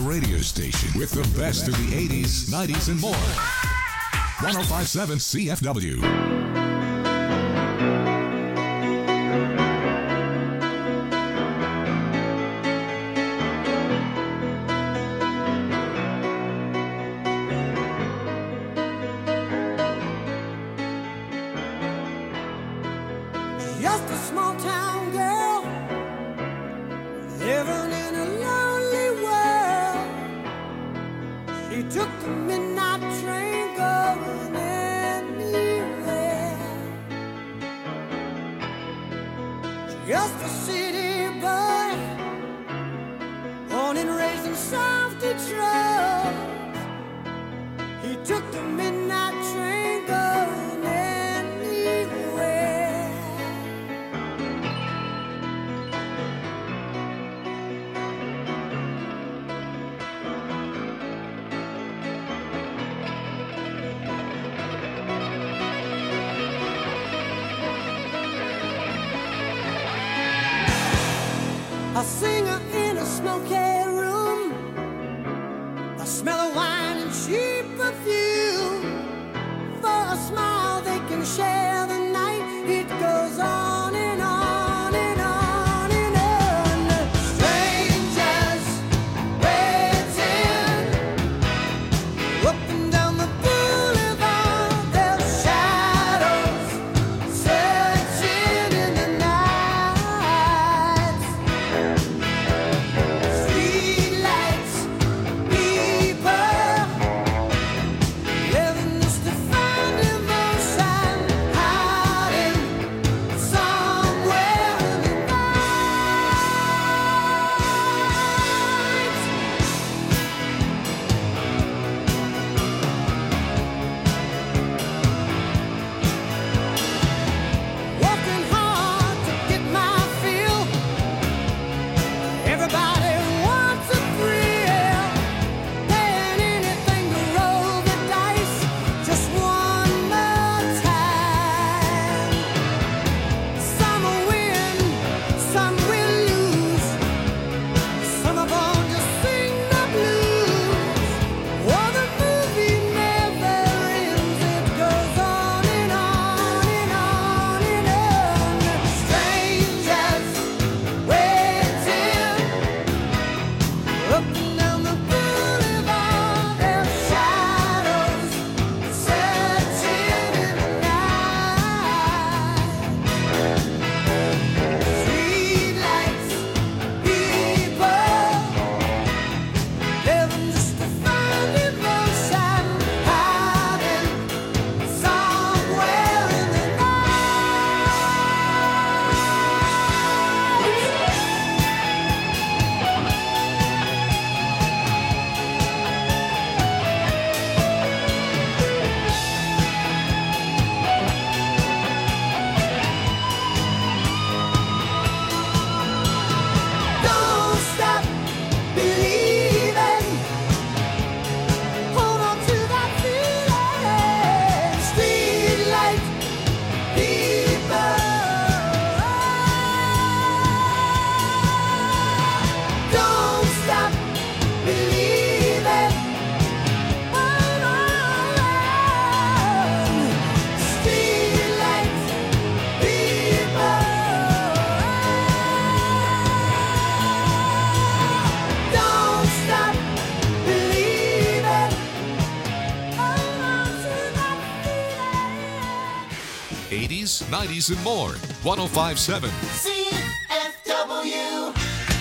radio station with the best of the 80s, 90s, and more. 105.7 CFW. Just a small town girl living in a lonely world. She took the midnight train going anywhere. Just a city boy, born and raised in South Detroit. He took the midnight train going anywhere. A singer in a smoky room, the smell of wine and cheap perfume. For a smile they can share the night. It goes on and on and on and on. Strangers waiting up and down the boulevard. Their shadows searching in the night. Streetlights, people living just to find emotion, hiding somewhere in the night. Working hard to get my fill. Everybody wants a thrill, paying anything to roll the dice just one more time. Some will win, some will lose. Some of them just sing the blues. Oh, the movie never ends. It goes on and on and on and on. Strangers waiting up and down the boulevard. Their shadows searching in the night. Streetlights, people living just to find emotion, hiding somewhere in the Don't stop believing. Hold on to that feeling. Streetlight people. Don't stop believing. Hold on. Streetlight people. Don't stop believing. Hold on to that feeling. 80s, 90s, and more. 105.7. CFW.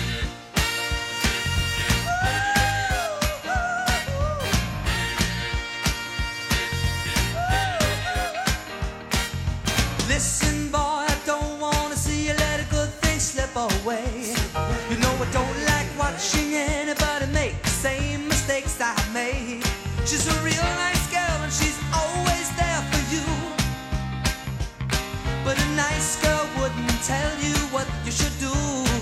Listen, boy, I don't wanna see you let a good thing slip away. You know I don't like watching anybody make the same mistakes I made. She's a real nice girl and she's always there for you. But a nice girl wouldn't tell you what you should do.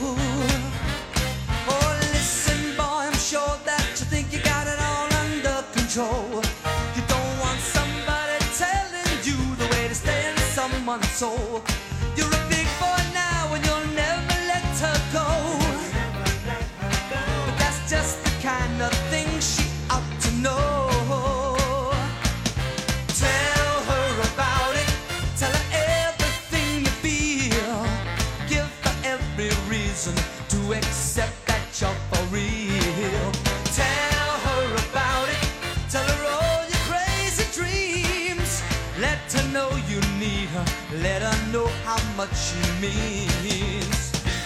Oh, listen, boy, I'm sure that you think you got it all under control. You don't want somebody telling you the way to stay in someone's soul. You're a big boy now and you'll never let her go. But that's just the kind of she means.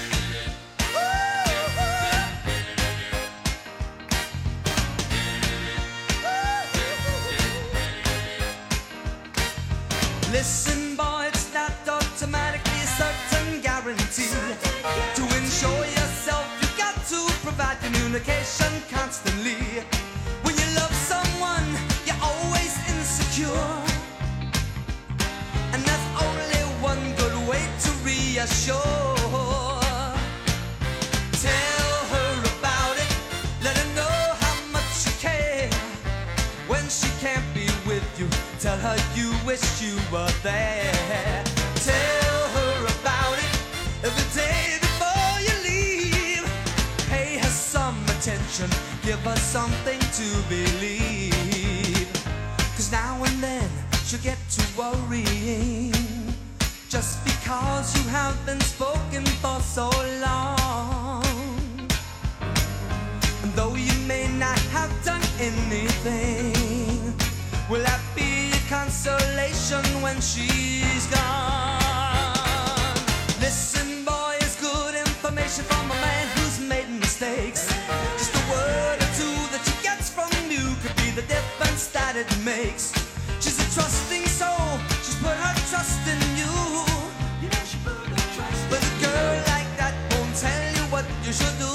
Listen, boy, it's not automatically a certain guarantee. To ensure yourself, you got to provide communication constantly. When you love someone, you're always insecure, and that's only one good way to reassure. Tell her about it, let her know how much you care. When she can't be with you, tell her you wish you were there. Tell her about it every day before you leave. Pay her some attention, give her something to believe. 'Cause now and then she'll get to worrying, just because you have been spoken for so long. And though you may not have done anything, will that be a consolation when she's gone? Listen, boy, it's good information from a man who's made mistakes. Just a word or two that she gets from you could be the difference that it makes. She's a trusting soul, she's put her trust in you. But a girl like that won't tell you what you should do.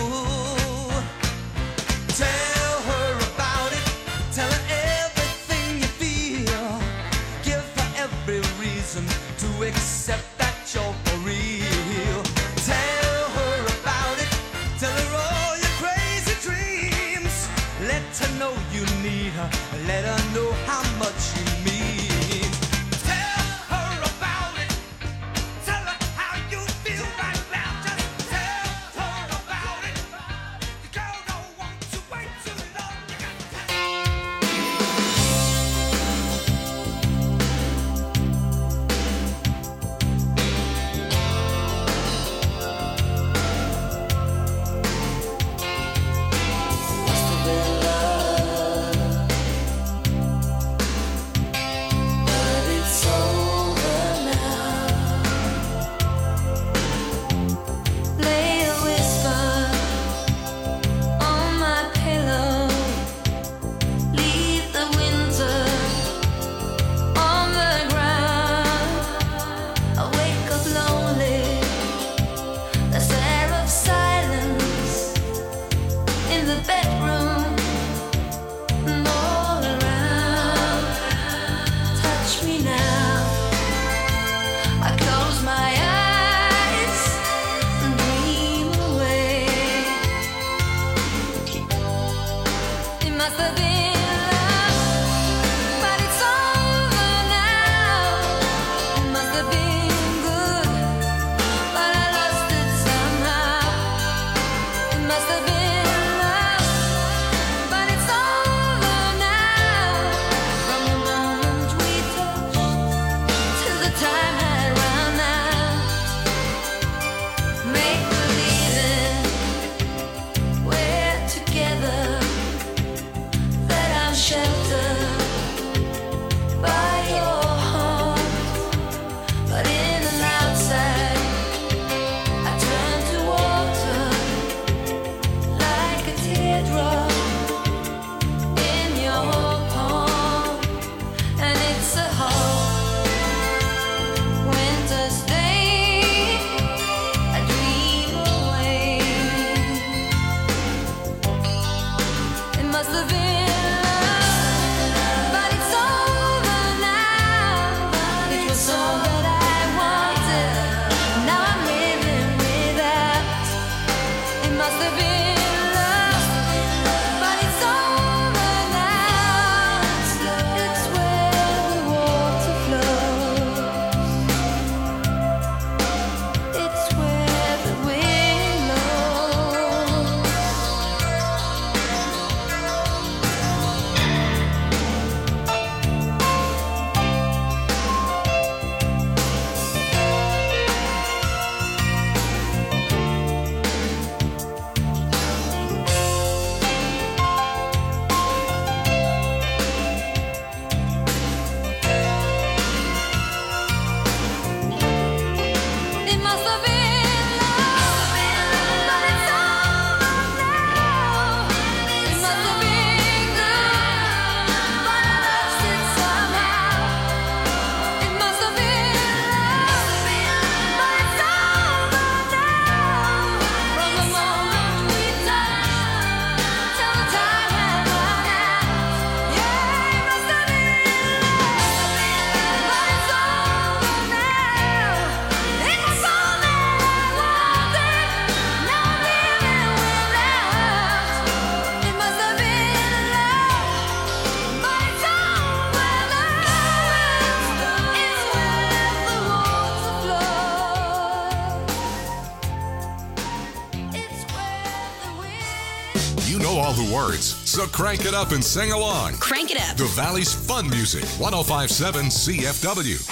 Tell her about it, tell her everything you feel. Give her every reason to accept that you're for real. Tell her about it, tell her all your crazy dreams. Let her know you need her, let her know how much you mean. Tell her about it, tell her how you feel right now. Just tell her about it. The girl don't want to wait too long. You got to Together You know all the words, so crank it up and sing along. Crank it up. The Valley's fun music, 105.7 CFW.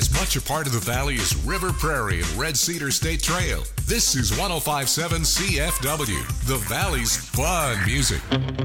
as much a part of the valley as River Prairie and Red Cedar State Trail. This is 105.7 CFW, the Valley's fun music.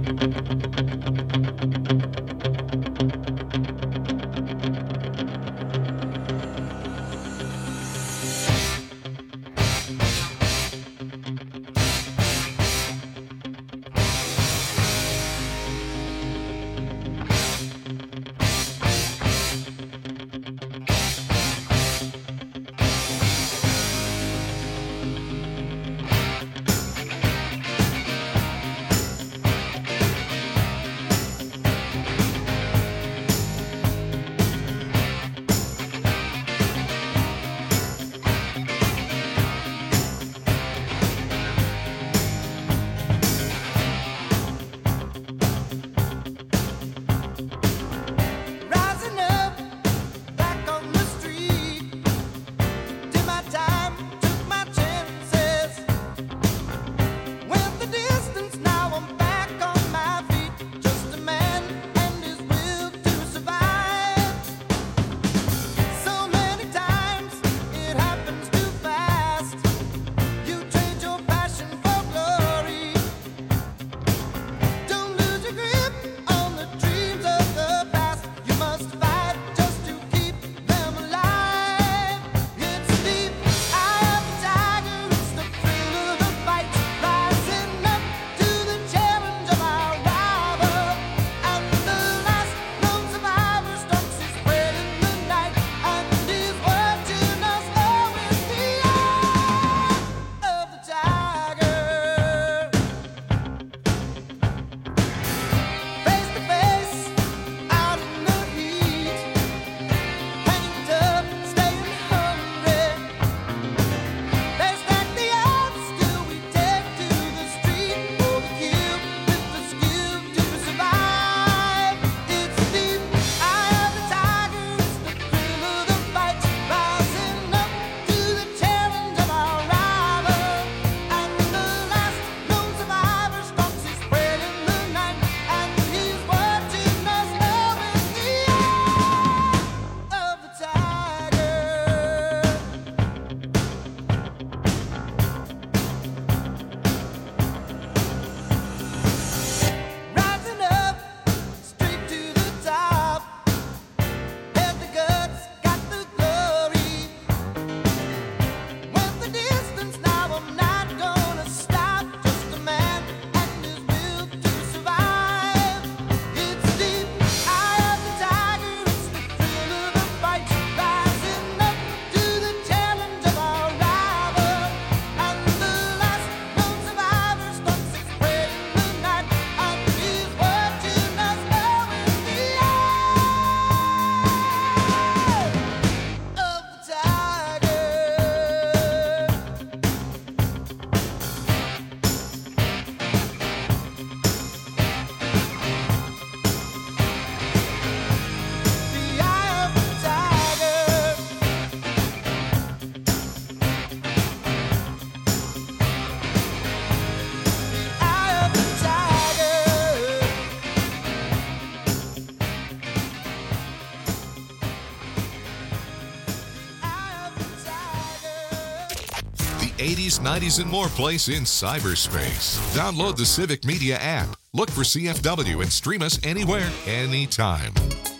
The 80s, 90s, and more place in cyberspace. Download the Civic Media app. Look for CFW and stream us anywhere, anytime.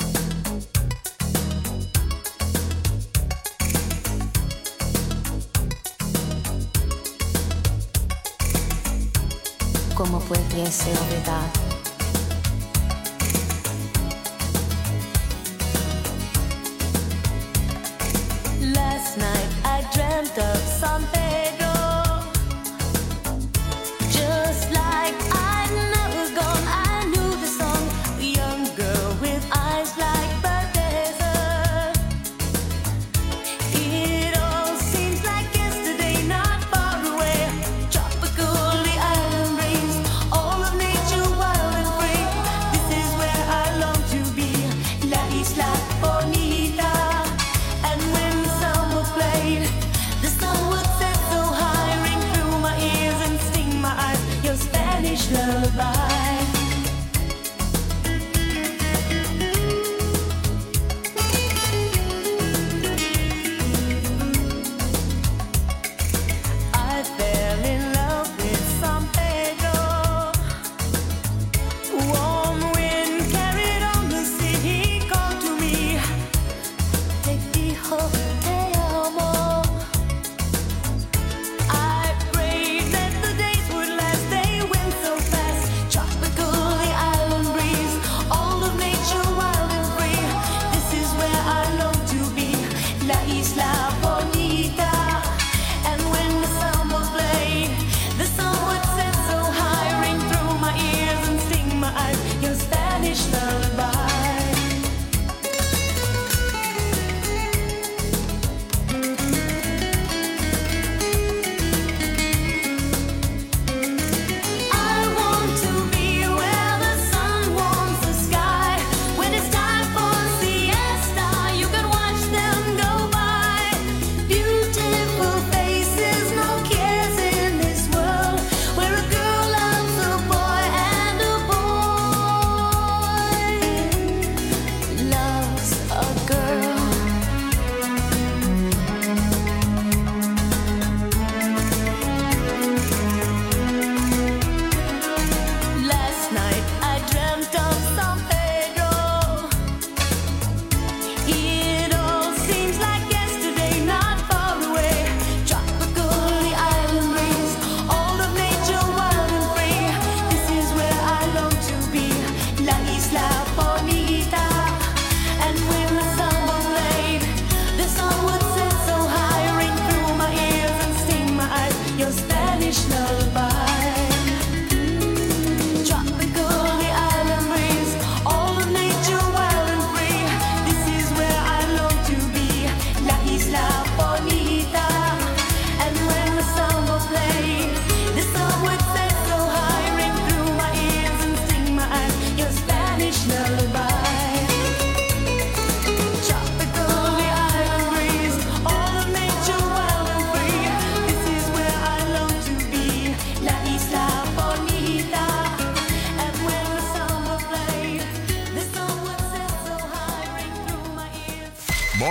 ¿Cómo pudiese olvidar? Last night I dreamt of San Pedro, just like I'd never gone. I knew the song, a young girl with eyes like the desert. It all seems like yesterday, not far away. Tropical, the island breeze, all of nature wild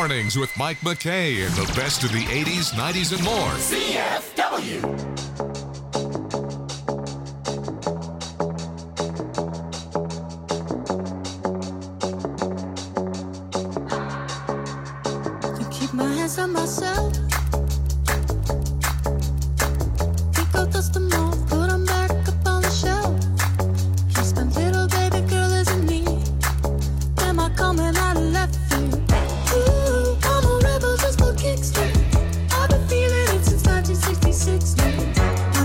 Mornings with Mike McKay and the best of the 80s, 90s, and more. To keep my hands on myself. Pick out dust them off, put them back up on the shelf. He's my little baby girl, isn't me? Am I coming out of left field? Ooh, I'm a rebel just for kicks. I've been feeling it since 1966.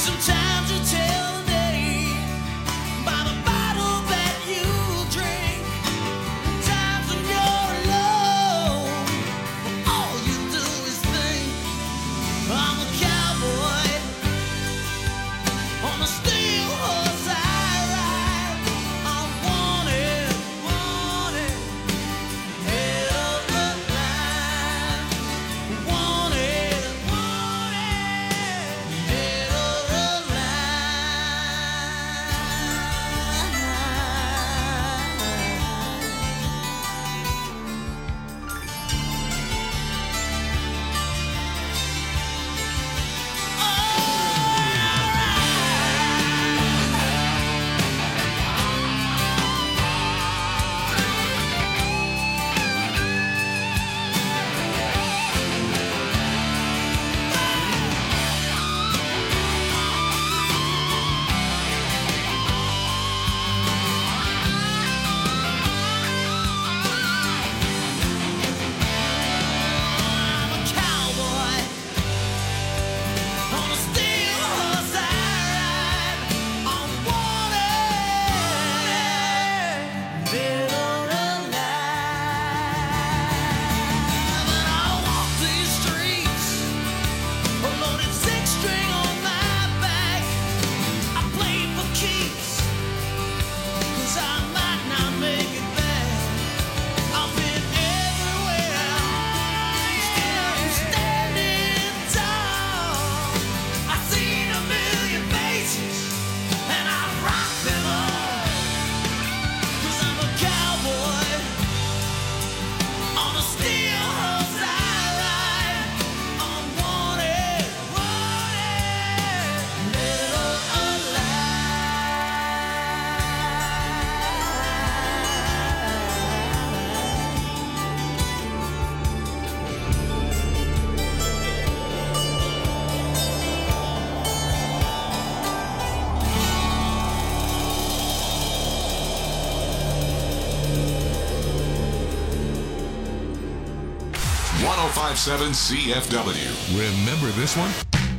Sometimes you tell me by the bottle that you drink. Times when you're alone, all you do is think. I'm a cowboy on a steel horse I ride. I'm wanted, wanted, head of the line. Wanted, wanted, head of the I'm a cowboy on a steel horse I ride. I'm wanted, middle of the line. And I walk these streets, a loaded six-string on my back. I play for keeps, 'cause I might not make it back. I've been everywhere, still I'm standing tall. I've seen a million faces, and I rock them all. 'Cause I'm a cowboy on a steel horse I ride. I'm wanted, wanted, middle of the Line. 1057 CFW. Remember this one?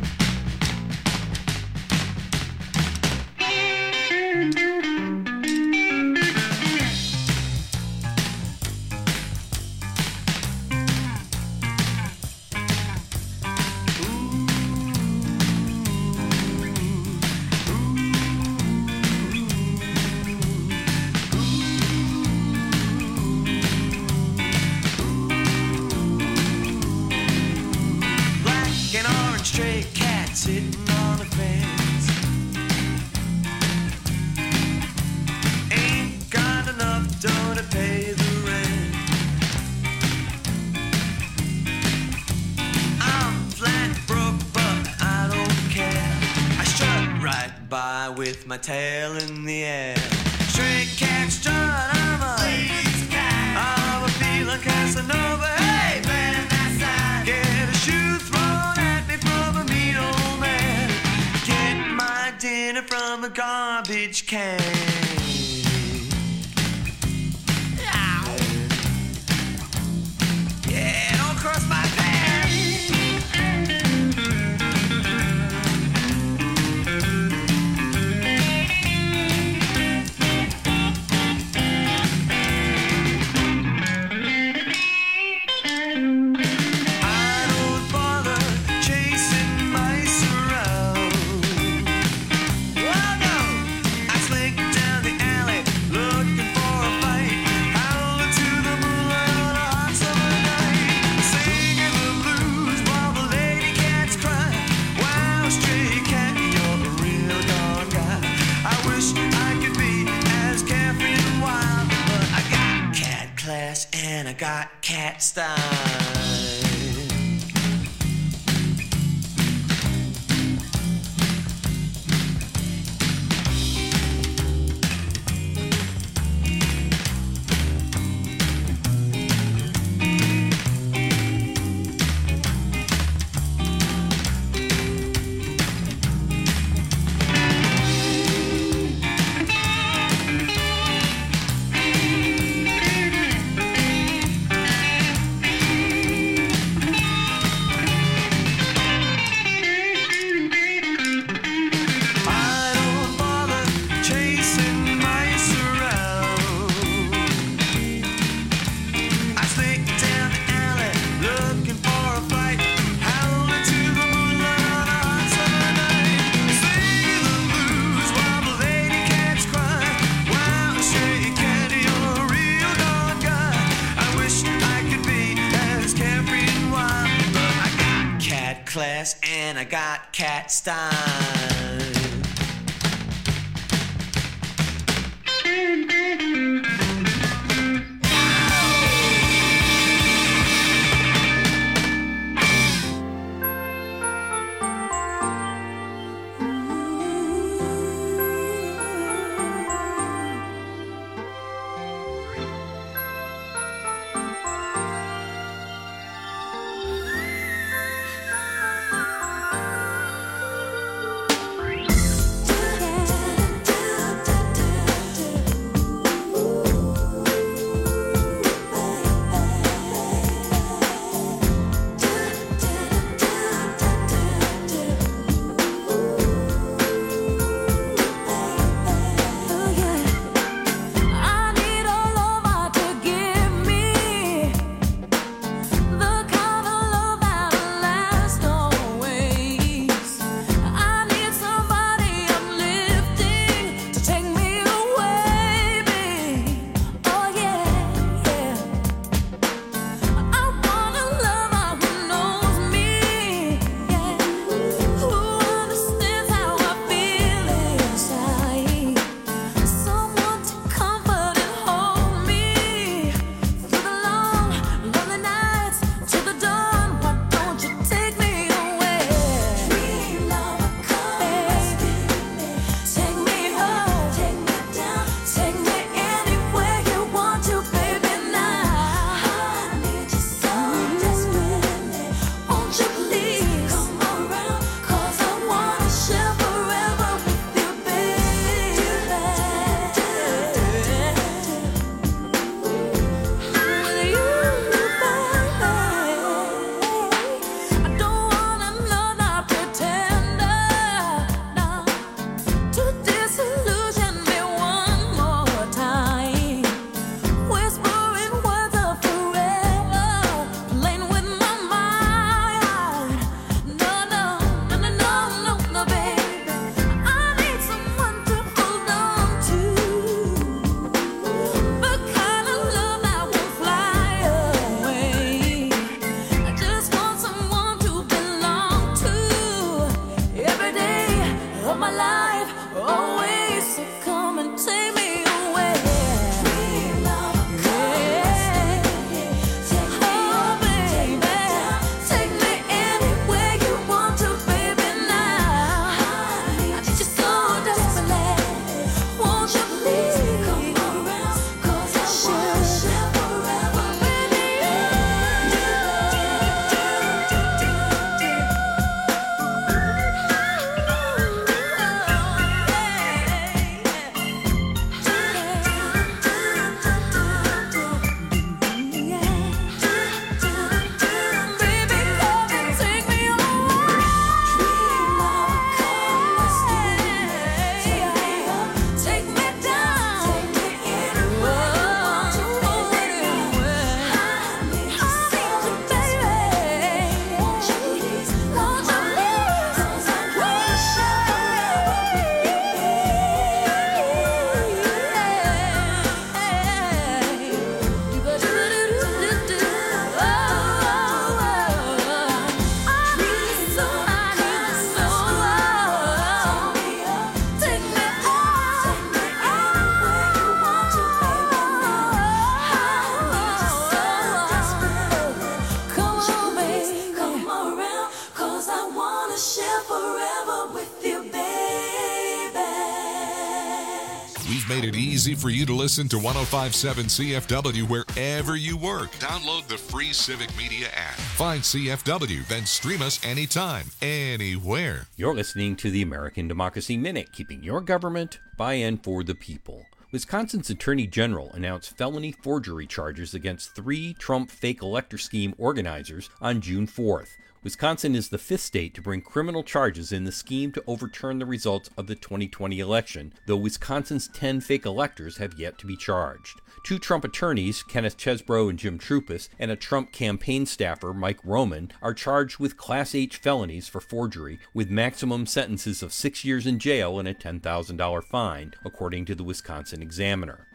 black and orange stray cat sitting on the fence. Ain't got enough dough to pay the rent. I'm flat broke, but I don't care. I strut right by with my tail in the air. Stray cat strut, I'm a lady's cat. I'm a feeling Casanova. Hey, man, that's that. Get a shoe thrown at me from a mean old man. Get my dinner from a garbage can. Yeah, don't cross my path. I don't bother chasing mice around. Oh no, I slink down the alley looking for a fight. Howling to the moonlight on a hot summer night. Singing the blues while the lady cats cry. Wow, stray cat, you're a real dog guy. I wish I could be as carefree and wild, but I got cat class and I got cat style. I got cat style. We've made it easy for you to listen to 105.7 CFW wherever you work. Download the free Civic Media app. Find CFW, then stream us anytime, anywhere. You're listening to the American Democracy Minute, keeping your government by and for the people. Wisconsin's Attorney General announced felony forgery charges against 3 Trump fake elector scheme organizers on June 4th. Wisconsin is the 5th state to bring criminal charges in the scheme to overturn the results of the 2020 election, though Wisconsin's 10 fake electors have yet to be charged. 2 Trump attorneys, Kenneth Chesbrough and Jim Trupis, and a Trump campaign staffer, Mike Roman, are charged with Class H felonies for forgery, with maximum sentences of 6 years in jail and a $10,000 fine, according to the Wisconsin Examiner.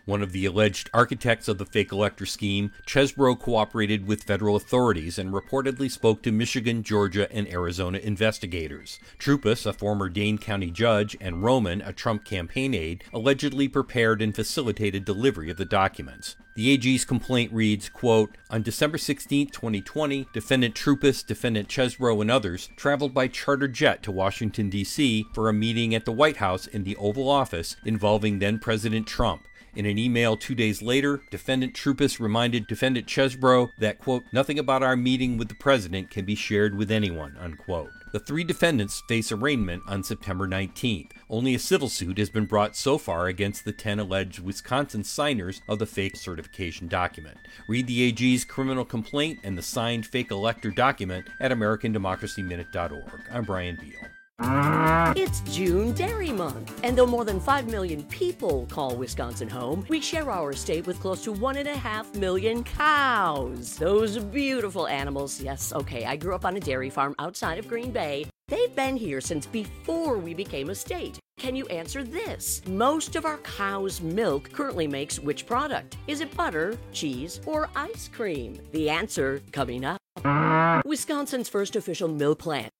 One of the alleged architects of the fake elector scheme, Chesbro cooperated with federal authorities and reportedly spoke to Michigan, Georgia, and Arizona investigators. Trupus, a former Dane County judge, and Roman, a Trump campaign aide, allegedly prepared and facilitated delivery of the documents. The AG's complaint reads, quote, on December 16, 2020, defendant Trupus, defendant Chesbro, and others traveled by charter jet to Washington, D.C. for a meeting at the White House in the Oval Office involving then-President Trump. In an email 2 days later, defendant Trupus reminded defendant Chesbro that, quote, nothing about our meeting with the president can be shared with anyone, unquote. The three defendants face arraignment on September 19th. Only a civil suit has been brought so far against the 10 alleged Wisconsin signers of the fake certification document. Read the AG's criminal complaint and the signed fake elector document at AmericanDemocracyMinute.org. I'm Brian Beal. It's June Dairy Month, and though more than 5 million people call Wisconsin home, we share our state with close to 1.5 million cows. Those beautiful animals. Yes, okay, I grew up on a dairy farm outside of Green Bay. They've been here since before we became a state. Can you answer this? Most of our cow's milk currently makes which product? Is it butter, cheese, or ice cream? The answer coming up. Wisconsin's first official milk plant,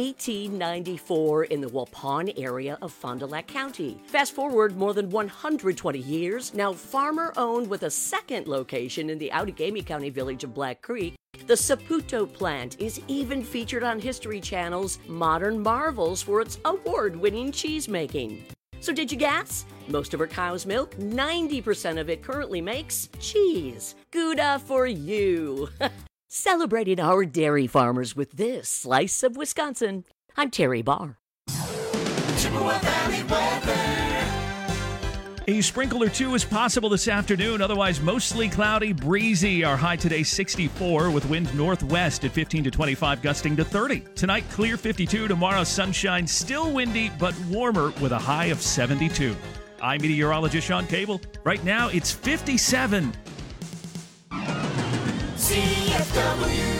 1894, in the Waupun area of Fond du Lac County. Fast forward more than 120 years, now farmer-owned with a second location in the Outagamie County village of Black Creek. The Saputo plant is even featured on History Channel's Modern Marvels for its award-winning cheese making. So did you guess? Most of our cow's milk, 90% of it currently makes cheese. Gouda for you! Celebrating our dairy farmers with this slice of Wisconsin. I'm Terry Barr. Chippewa Valley weather. A sprinkle or two is possible this afternoon, otherwise mostly cloudy, breezy. Our high today 64 with wind northwest at 15 to 25, gusting to 30. Tonight clear 52, tomorrow sunshine, still windy but warmer with a high of 72. I'm meteorologist Sean Cable. Right now it's 57. CFW.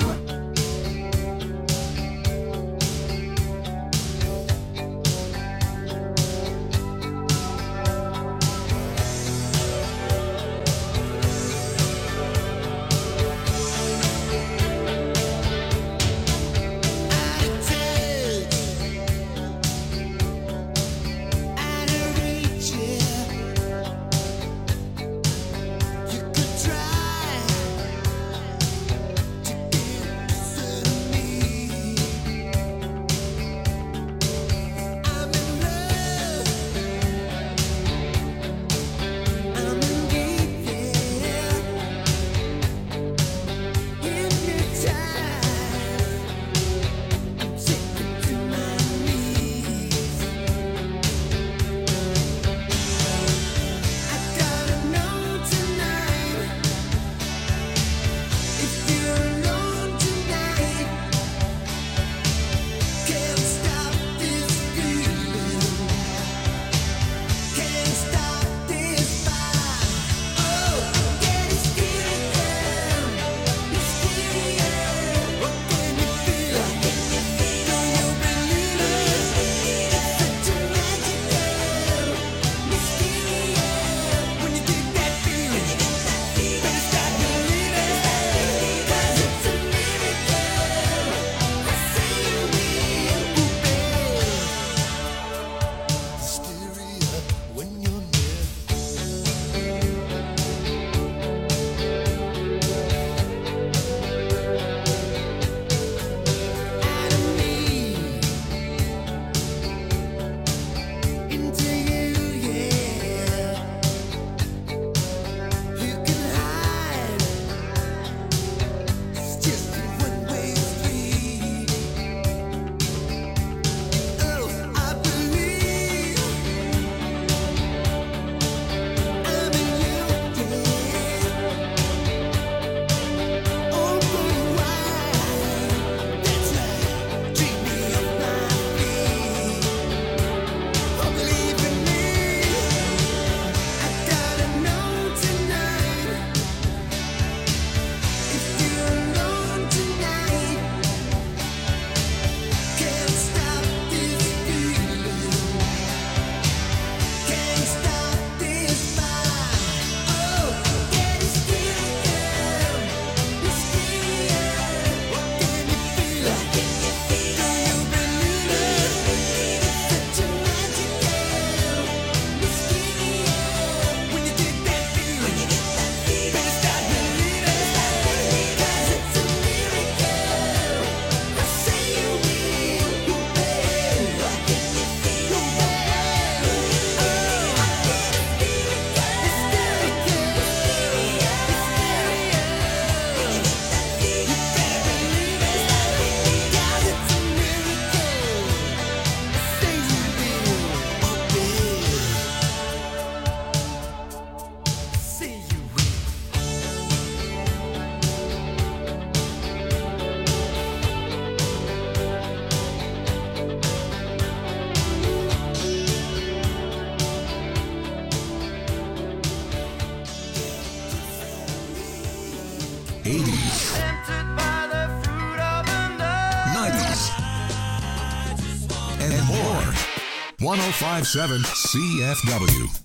1057 CFW.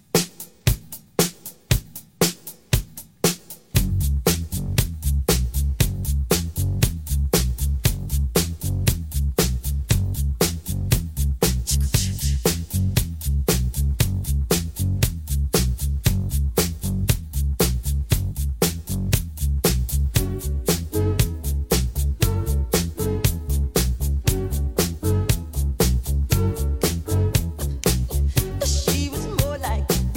She was more like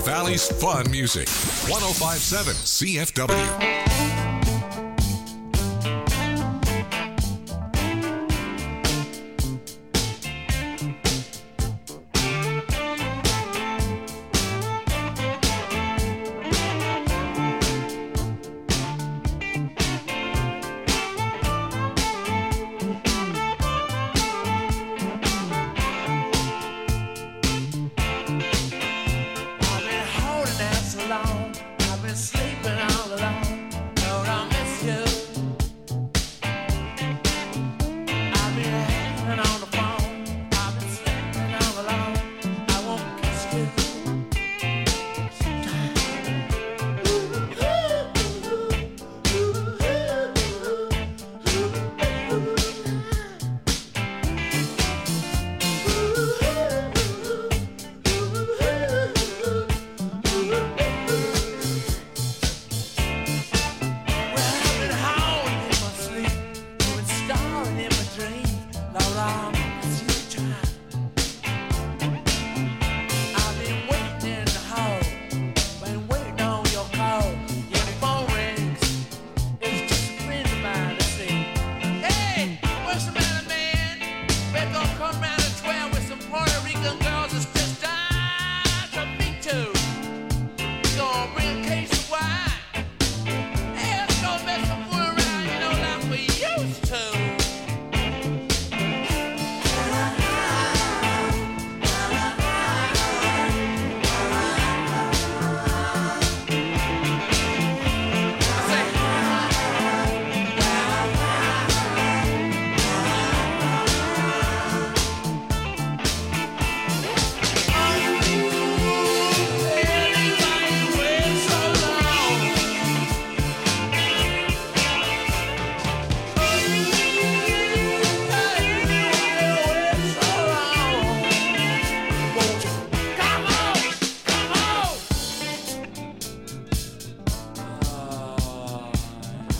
Valley's fun music. 1057 CFW.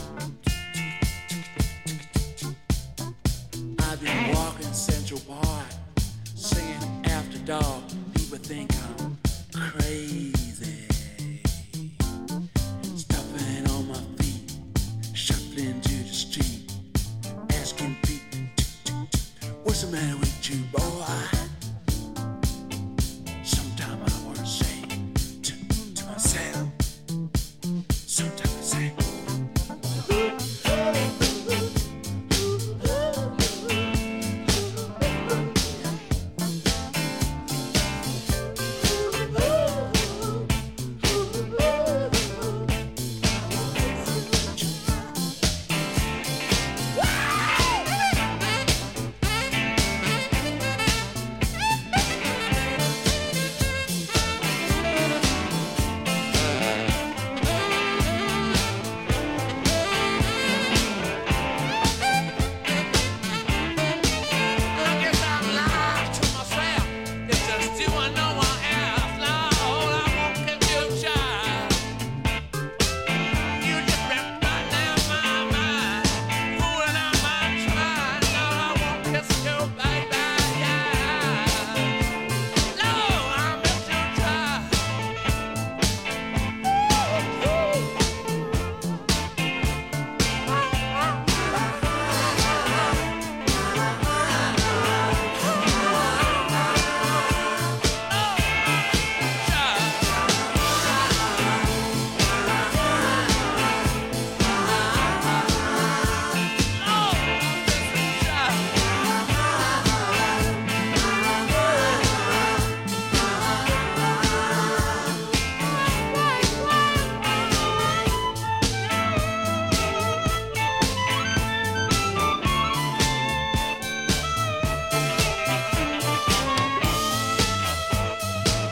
I've been walking Central Park.